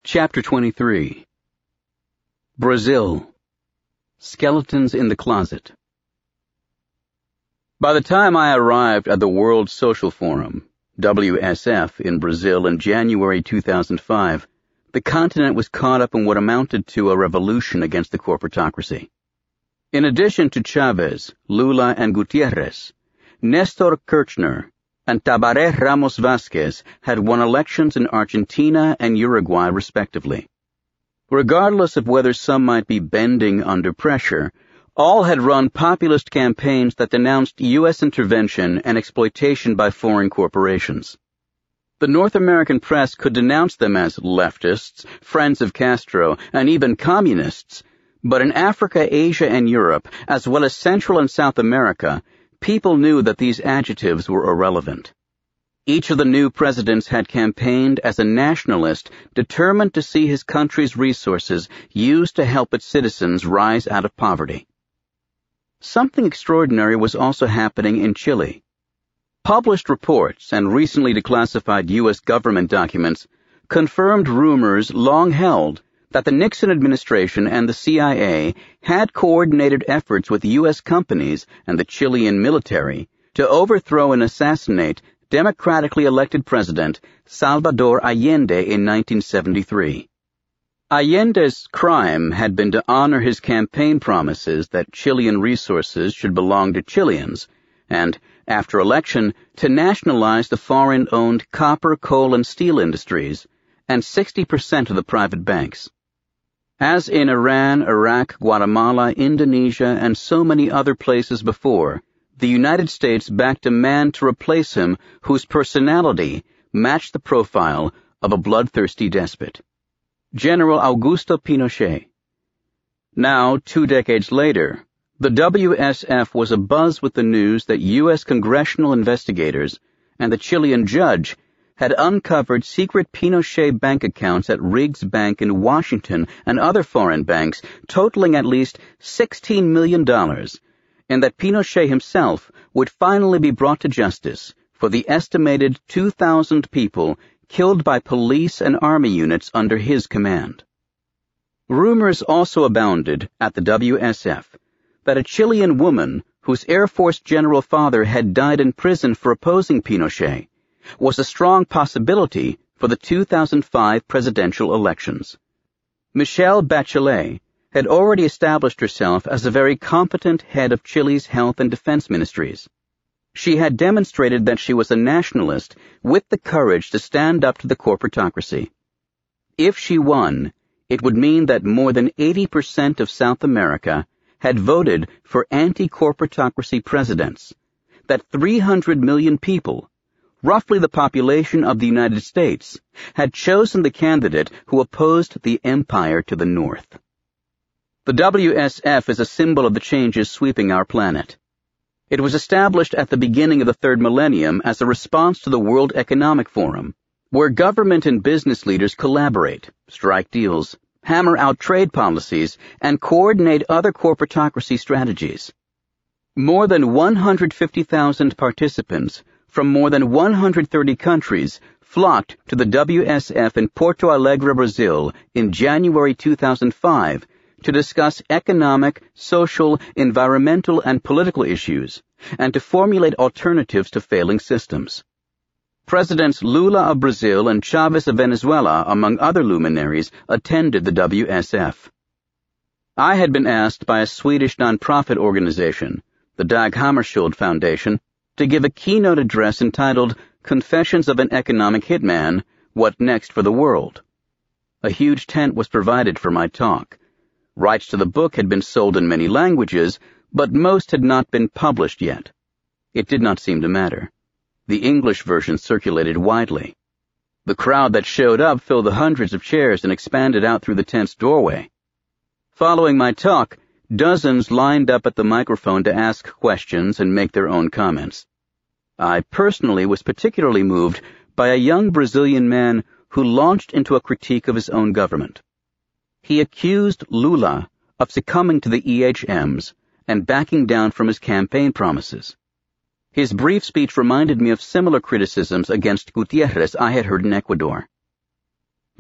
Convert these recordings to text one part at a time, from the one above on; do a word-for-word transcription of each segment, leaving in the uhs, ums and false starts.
Chapter twenty-three. Brazil. Skeletons in the Closet. By the time I arrived at the World Social Forum, W S F, in Brazil in January two thousand five, the continent was caught up in what amounted to a revolution against the corporatocracy. In addition to Chavez, Lula, and Gutierrez, Nestor Kirchner and Tabaré Ramos Vázquez had won elections in Argentina and Uruguay respectively. Regardless of whether some might be bending under pressure, all had run populist campaigns that denounced U S intervention and exploitation by foreign corporations. The North American press could denounce them as leftists, friends of Castro, and even communists, but in Africa, Asia, and Europe, as well as Central and South America, people knew that these adjectives were irrelevant. Each of the new presidents had campaigned as a nationalist determined to see his country's resources used to help its citizens rise out of poverty. Something extraordinary was also happening in Chile. Published reports and recently declassified U S government documents confirmed rumors long held that the Nixon administration and the C I A had coordinated efforts with U S companies and the Chilean military to overthrow and assassinate democratically elected President Salvador Allende in nineteen seventy-three. Allende's crime had been to honor his campaign promises that Chilean resources should belong to Chileans, and, after election, to nationalize the foreign-owned copper, coal, and steel industries, and sixty percent of the private banks. As in Iran, Iraq, Guatemala, Indonesia, and so many other places before, the United States backed a man to replace him whose personality matched the profile of a bloodthirsty despot. General Augusto Pinochet. Now, two decades later, the W S F was abuzz with the news that U S congressional investigators and the Chilean judge had uncovered secret Pinochet bank accounts at Riggs Bank in Washington and other foreign banks totaling at least sixteen million dollars, and that Pinochet himself would finally be brought to justice for the estimated two thousand people killed by police and army units under his command. Rumors also abounded at the W S F that a Chilean woman whose Air Force general father had died in prison for opposing Pinochet was a strong possibility for the two thousand five presidential elections. Michelle Bachelet had already established herself as a very competent head of Chile's health and defense ministries. She had demonstrated that she was a nationalist with the courage to stand up to the corporatocracy. If she won, it would mean that more than eighty percent of South America had voted for anti-corporatocracy presidents, that three hundred million people, roughly the population of the United States, had chosen the candidate who opposed the empire to the north. The W S F is a symbol of the changes sweeping our planet. It was established at the beginning of the third millennium as a response to the World Economic Forum, where government and business leaders collaborate, strike deals, hammer out trade policies, and coordinate other corporatocracy strategies. More than one hundred fifty thousand participants from more than one hundred thirty countries flocked to the W S F in Porto Alegre, Brazil in January two thousand five to discuss economic, social, environmental, and political issues, and to formulate alternatives to failing systems. Presidents Lula of Brazil and Chavez of Venezuela, among other luminaries, attended the W S F. I had been asked by a Swedish nonprofit organization, the Dag Hammarskjöld Foundation, to give a keynote address entitled Confessions of an Economic Hitman, What Next for the World? A huge tent was provided for my talk. Rights to the book had been sold in many languages, but most had not been published yet. It did not seem to matter. The English version circulated widely. The crowd that showed up filled the hundreds of chairs and expanded out through the tent's doorway. Following my talk, dozens lined up at the microphone to ask questions and make their own comments. I personally was particularly moved by a young Brazilian man who launched into a critique of his own government. He accused Lula of succumbing to the E H Ms and backing down from his campaign promises. His brief speech reminded me of similar criticisms against Gutierrez I had heard in Ecuador.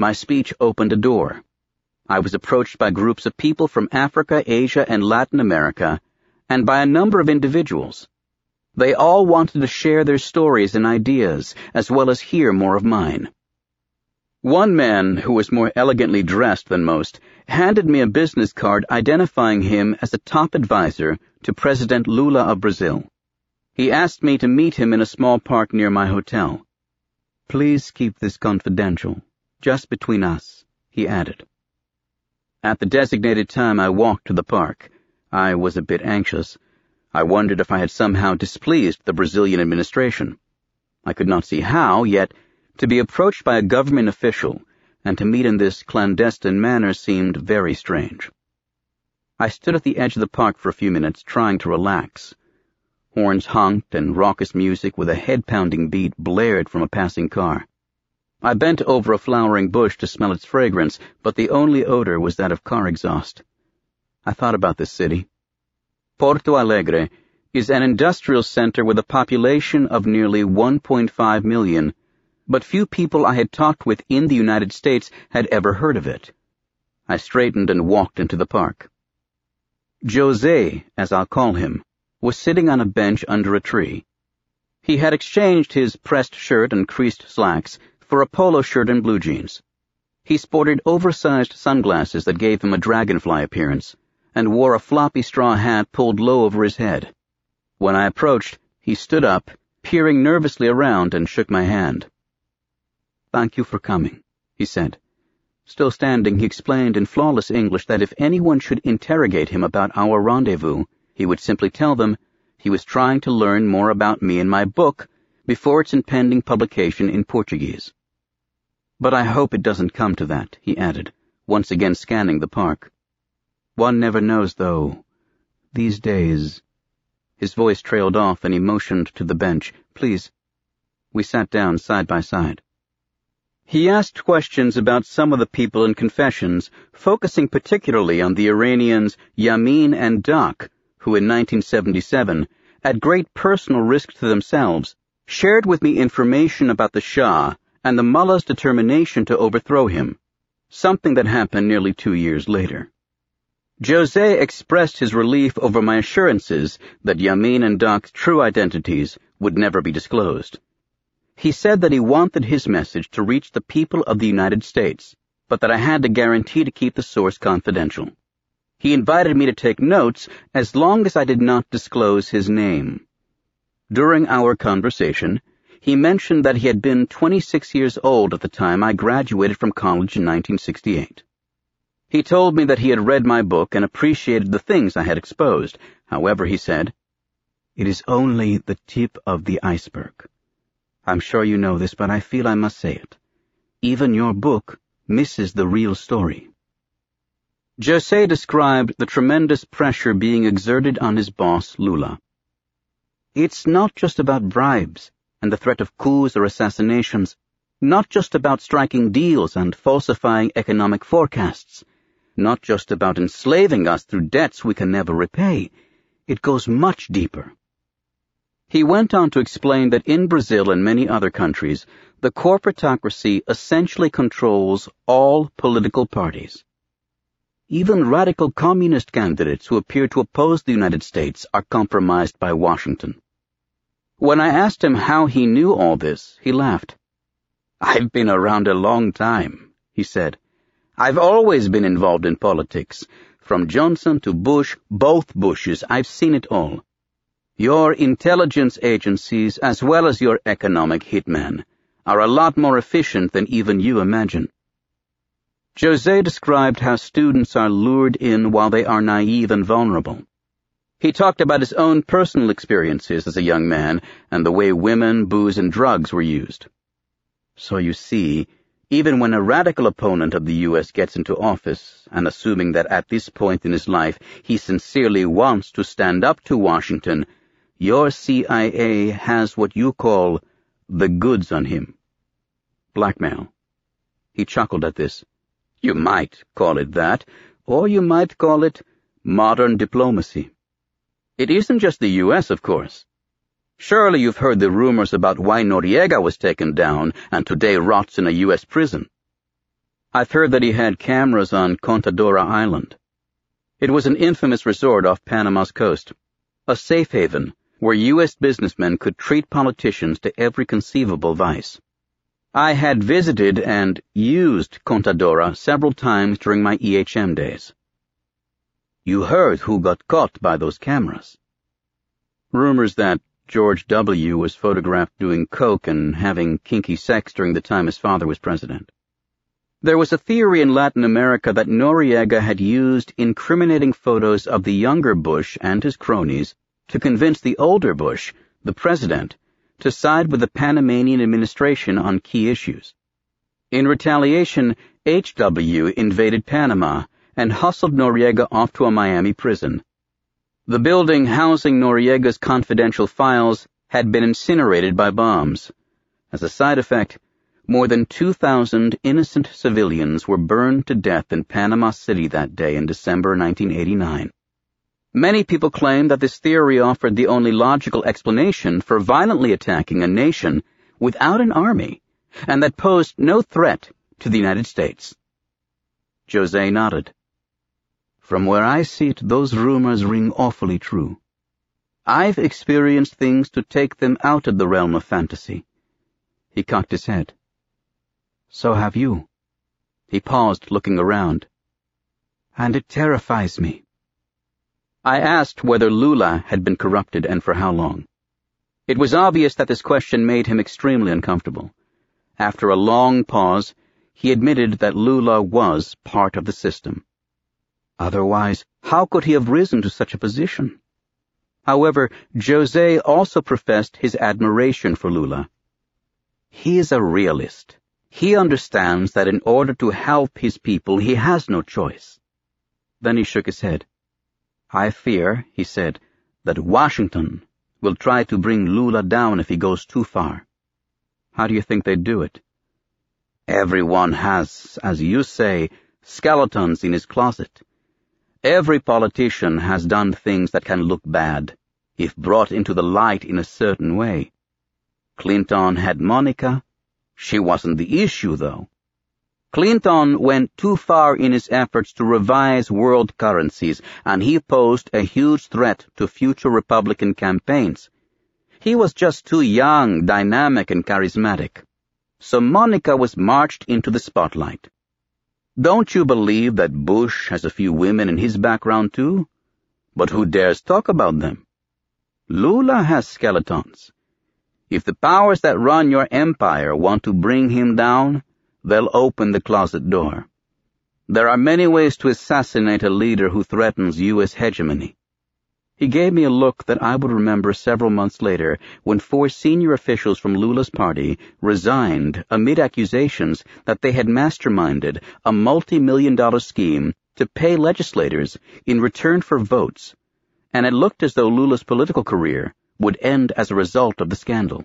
My speech opened a door. I was approached by groups of people from Africa, Asia, and Latin America, and by a number of individuals. They all wanted to share their stories and ideas, as well as hear more of mine. One man, who was more elegantly dressed than most, handed me a business card identifying him as a top advisor to President Lula of Brazil. He asked me to meet him in a small park near my hotel. "Please keep this confidential, just between us," he added. At the designated time, I walked to the park. I was a bit anxious. I wondered if I had somehow displeased the Brazilian administration. I could not see how, yet to be approached by a government official and to meet in this clandestine manner seemed very strange. I stood at the edge of the park for a few minutes, trying to relax. Horns honked and raucous music with a head-pounding beat blared from a passing car. I bent over a flowering bush to smell its fragrance, but the only odor was that of car exhaust. I thought about this city. Porto Alegre is an industrial center with a population of nearly one point five million, but few people I had talked with in the United States had ever heard of it. I straightened and walked into the park. José, as I'll call him, was sitting on a bench under a tree. He had exchanged his pressed shirt and creased slacks for a polo shirt and blue jeans. He sported oversized sunglasses that gave him a dragonfly appearance, and wore a floppy straw hat pulled low over his head. When I approached, he stood up, peering nervously around, and shook my hand. "Thank you for coming," he said. Still standing, he explained in flawless English that if anyone should interrogate him about our rendezvous, he would simply tell them he was trying to learn more about me and my book before its impending publication in Portuguese. "But I hope it doesn't come to that," he added, once again scanning the park. "One never knows, though. These days—" His voice trailed off and he motioned to the bench. "Please." We sat down side by side. He asked questions about some of the people in Confessions, focusing particularly on the Iranians Yamin and Dak, who in nineteen seventy-seven, at great personal risk to themselves, shared with me information about the Shah and the mullah's determination to overthrow him, something that happened nearly two years later. José expressed his relief over my assurances that Yamin and Dak's true identities would never be disclosed. He said that he wanted his message to reach the people of the United States, but that I had to guarantee to keep the source confidential. He invited me to take notes as long as I did not disclose his name. During our conversation, he mentioned that he had been twenty-six years old at the time I graduated from college in nineteen sixty-eight. He told me that he had read my book and appreciated the things I had exposed. However, he said, "It is only the tip of the iceberg. I'm sure you know this, but I feel I must say it. Even your book misses the real story." José described the tremendous pressure being exerted on his boss, Lula. "It's not just about bribes and the threat of coups or assassinations, not just about striking deals and falsifying economic forecasts, not just about enslaving us through debts we can never repay. It goes much deeper." He went on to explain that in Brazil and many other countries, the corporatocracy essentially controls all political parties. Even radical communist candidates who appear to oppose the United States are compromised by Washington. When I asked him how he knew all this, he laughed. "I've been around a long time," he said. "I've always been involved in politics. From Johnson to Bush, both Bushes, I've seen it all. Your intelligence agencies, as well as your economic hitmen, are a lot more efficient than even you imagine." José described how students are lured in while they are naive and vulnerable. He talked about his own personal experiences as a young man and the way women, booze, and drugs were used. So you see, even when a radical opponent of the U S gets into office, and assuming that at this point in his life he sincerely wants to stand up to Washington, your C I A has what you call the goods on him. Blackmail. He chuckled at this. You might call it that, or you might call it modern diplomacy. It isn't just the U S, of course. Surely you've heard the rumors about why Noriega was taken down and today rots in a U S prison. I've heard that he had cameras on Contadora Island. It was an infamous resort off Panama's coast, a safe haven where U S businessmen could treat politicians to every conceivable vice. I had visited and used Contadora several times during my E H M days. You heard who got caught by those cameras. Rumors that George W. was photographed doing coke and having kinky sex during the time his father was president. There was a theory in Latin America that Noriega had used incriminating photos of the younger Bush and his cronies to convince the older Bush, the president, to side with the Panamanian administration on key issues. In retaliation, H W invaded Panama and hustled Noriega off to a Miami prison. The building housing Noriega's confidential files had been incinerated by bombs. As a side effect, more than two thousand innocent civilians were burned to death in Panama City that day in December nineteen eighty-nine. Many people claim that this theory offered the only logical explanation for violently attacking a nation without an army, and that posed no threat to the United States. Jose nodded. From where I sit, those rumors ring awfully true. I've experienced things to take them out of the realm of fantasy. He cocked his head. So have you. He paused, looking around. And it terrifies me. I asked whether Lula had been corrupted and for how long. It was obvious that this question made him extremely uncomfortable. After a long pause, he admitted that Lula was part of the system. Otherwise, how could he have risen to such a position? However, Jose also professed his admiration for Lula. He is a realist. He understands that in order to help his people, he has no choice. Then he shook his head. I fear, he said, that Washington will try to bring Lula down if he goes too far. How do you think they'd do it? Everyone has, as you say, skeletons in his closet. Every politician has done things that can look bad, if brought into the light in a certain way. Clinton had Monica. She wasn't the issue, though. Clinton went too far in his efforts to revise world currencies, and he posed a huge threat to future Republican campaigns. He was just too young, dynamic, and charismatic. So Monica was marched into the spotlight. Don't you believe that Bush has a few women in his background, too? But who dares talk about them? Lula has skeletons. If the powers that run your empire want to bring him down, they'll open the closet door. There are many ways to assassinate a leader who threatens U S hegemony. He gave me a look that I would remember several months later when four senior officials from Lula's party resigned amid accusations that they had masterminded a multi-million dollar scheme to pay legislators in return for votes, and it looked as though Lula's political career would end as a result of the scandal.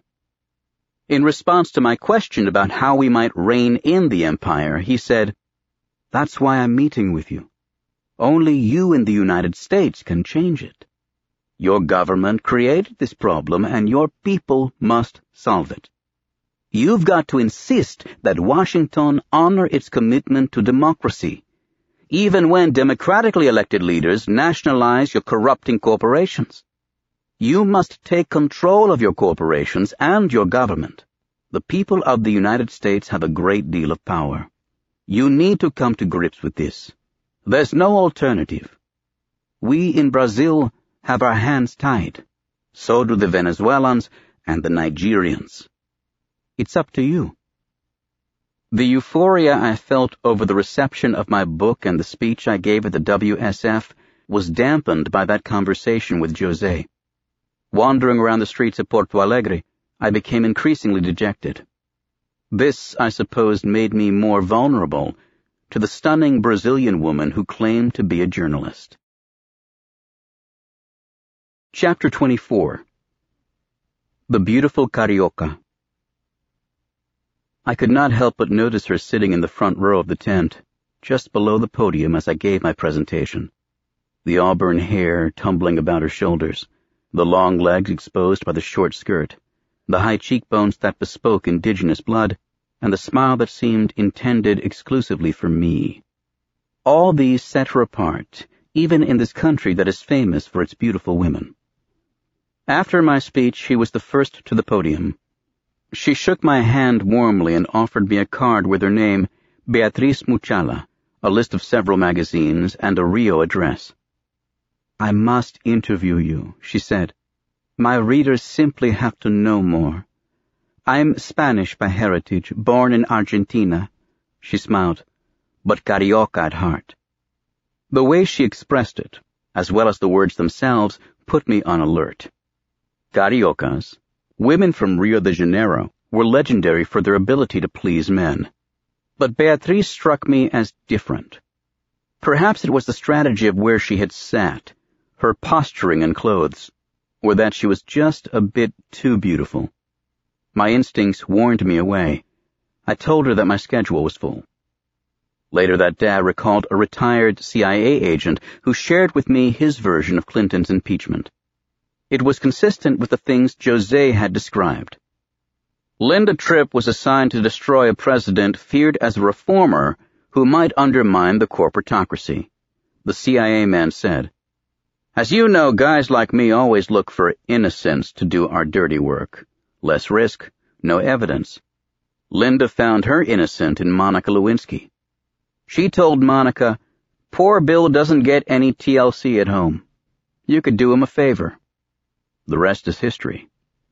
In response to my question about how we might rein in the empire, he said, That's why I'm meeting with you. Only you in the United States can change it. Your government created this problem, and your people must solve it. You've got to insist that Washington honor its commitment to democracy, even when democratically elected leaders nationalize your corrupting corporations. You must take control of your corporations and your government. The people of the United States have a great deal of power. You need to come to grips with this. There's no alternative. We in Brazil have our hands tied. So do the Venezuelans and the Nigerians. It's up to you. The euphoria I felt over the reception of my book and the speech I gave at the W S F was dampened by that conversation with Jose. Wandering around the streets of Porto Alegre, I became increasingly dejected. This, I suppose, made me more vulnerable to the stunning Brazilian woman who claimed to be a journalist. Chapter twenty-four. The Beautiful Carioca. I could not help but notice her sitting in the front row of the tent, just below the podium as I gave my presentation, the auburn hair tumbling about her shoulders, the long legs exposed by the short skirt, the high cheekbones that bespoke indigenous blood, and the smile that seemed intended exclusively for me. All these set her apart, even in this country that is famous for its beautiful women. After my speech, she was the first to the podium. She shook my hand warmly and offered me a card with her name, Beatriz Muchala, a list of several magazines, and a Rio address. "I must interview you," she said. "My readers simply have to know more. I'm Spanish by heritage, born in Argentina," she smiled, "but Carioca at heart." The way she expressed it, as well as the words themselves, put me on alert. Cariocas, women from Rio de Janeiro, were legendary for their ability to please men. But Beatriz struck me as different. Perhaps it was the strategy of where she had sat, her posturing and clothes, or that she was just a bit too beautiful. My instincts warned me away. I told her that my schedule was full. Later that day I recalled a retired C I A agent who shared with me his version of Clinton's impeachment. It was consistent with the things José had described. Linda Tripp was assigned to destroy a president feared as a reformer who might undermine the corporatocracy. The C I A man said, "As you know, guys like me always look for innocents to do our dirty work. Less risk, no evidence." Linda found her innocent in Monica Lewinsky. She told Monica, "Poor Bill doesn't get any T L C at home. You could do him a favor." The rest is history.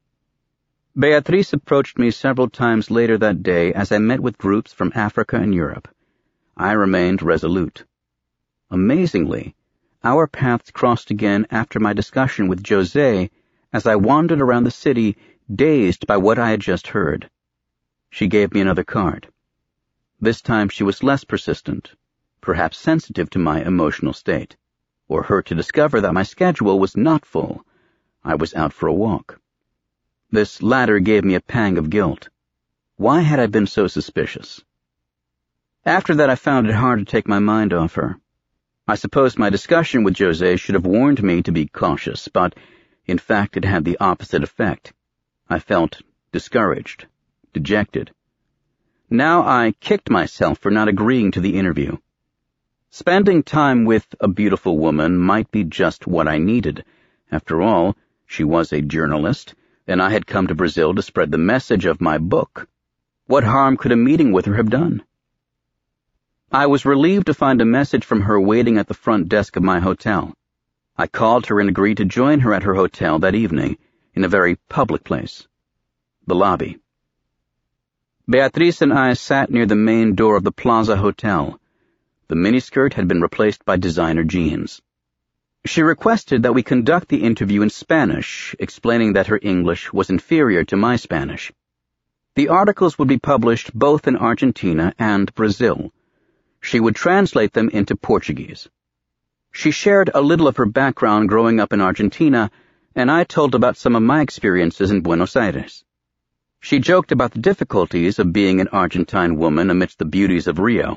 Beatriz approached me several times later that day as I met with groups from Africa and Europe. I remained resolute. Amazingly, our paths crossed again after my discussion with José as I wandered around the city, dazed by what I had just heard. She gave me another card. This time she was less persistent, perhaps sensitive to my emotional state, or hurt to discover that my schedule was not full. I was out for a walk. This latter gave me a pang of guilt. Why had I been so suspicious? After that I found it hard to take my mind off her. I suppose my discussion with José should have warned me to be cautious, but in fact it had the opposite effect. I felt discouraged, dejected. Now I kicked myself for not agreeing to the interview. Spending time with a beautiful woman might be just what I needed. After all, she was a journalist, and I had come to Brazil to spread the message of my book. What harm could a meeting with her have done? I was relieved to find a message from her waiting at the front desk of my hotel. I called her and agreed to join her at her hotel that evening, in a very public place, the lobby. Beatriz and I sat near the main door of the Plaza Hotel. The miniskirt had been replaced by designer jeans. She requested that we conduct the interview in Spanish, explaining that her English was inferior to my Spanish. The articles would be published both in Argentina and Brazil. She would translate them into Portuguese. She shared a little of her background growing up in Argentina, and I told about some of my experiences in Buenos Aires. She joked about the difficulties of being an Argentine woman amidst the beauties of Rio.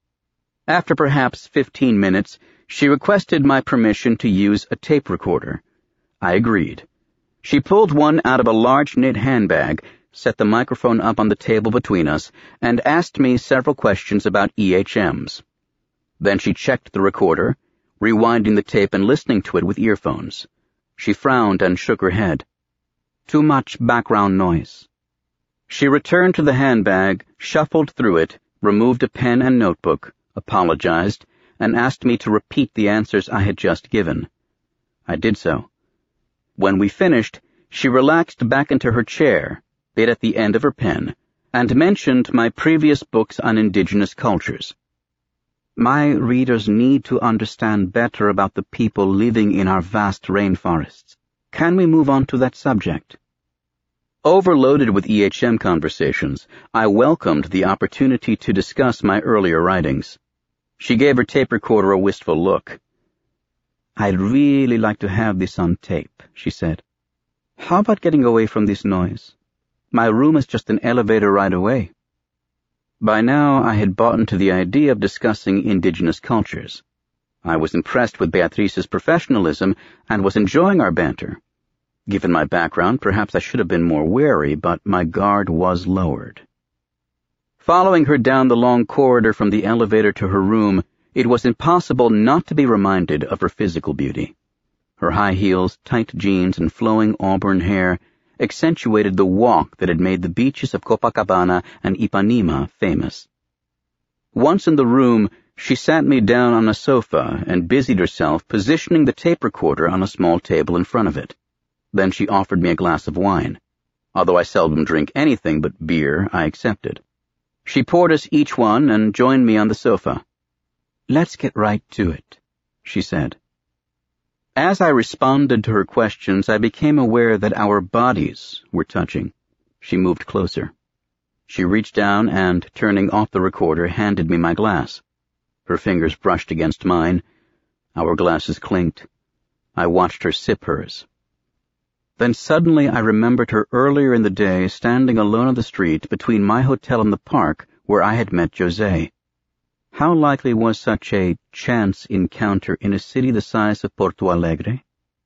After perhaps fifteen minutes, she requested my permission to use a tape recorder. I agreed. She pulled one out of a large knit handbag, set the microphone up on the table between us, and asked me several questions about E H Ms. Then she checked the recorder, rewinding the tape and listening to it with earphones. She frowned and shook her head. Too much background noise. She returned to the handbag, shuffled through it, removed a pen and notebook, apologized, and asked me to repeat the answers I had just given. I did so. When we finished, she relaxed back into her chair, bit at the end of her pen, and mentioned my previous books on indigenous cultures. My readers need to understand better about the people living in our vast rainforests. Can we move on to that subject? Overloaded with E H M conversations, I welcomed the opportunity to discuss my earlier writings. She gave her tape recorder a wistful look. "I'd really like to have this on tape," she said. "How about getting away from this noise? My room is just an elevator ride away." By now, I had bought into the idea of discussing indigenous cultures. I was impressed with Beatriz's professionalism and was enjoying our banter. Given my background, perhaps I should have been more wary, but my guard was lowered. Following her down the long corridor from the elevator to her room, it was impossible not to be reminded of her physical beauty. Her high heels, tight jeans, and flowing auburn hair accentuated the walk that had made the beaches of Copacabana and Ipanema famous. Once in the room, she sat me down on a sofa and busied herself positioning the tape recorder on a small table in front of it. Then she offered me a glass of wine. Although I seldom drink anything but beer, I accepted. She poured us each one and joined me on the sofa. "Let's get right to it," she said. As I responded to her questions, I became aware that our bodies were touching. She moved closer. She reached down and, turning off the recorder, handed me my glass. Her fingers brushed against mine. Our glasses clinked. I watched her sip hers. Then suddenly I remembered her earlier in the day standing alone on the street between my hotel and the park where I had met José. How likely was such a chance encounter in a city the size of Porto Alegre?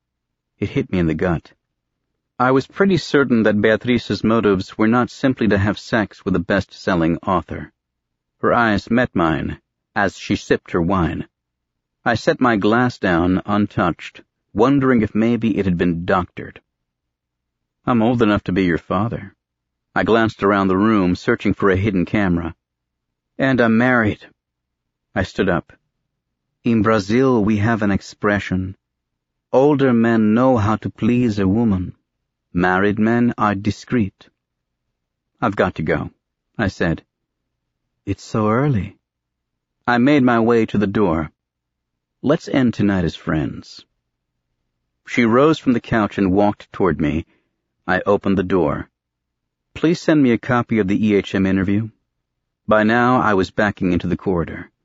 It hit me in the gut. I was pretty certain that Beatrice's motives were not simply to have sex with a best-selling author. Her eyes met mine as she sipped her wine. I set my glass down untouched, wondering if maybe it had been doctored. "I'm old enough to be your father." I glanced around the room, searching for a hidden camera. "And I'm married." I stood up. "In Brazil, we have an expression. Older men know how to please a woman. Married men are discreet." "I've got to go," I said. "It's so early." I made my way to the door. "Let's end tonight as friends." She rose from the couch and walked toward me. I opened the door. "Please send me a copy of the E H M interview." By now I was backing into the corridor.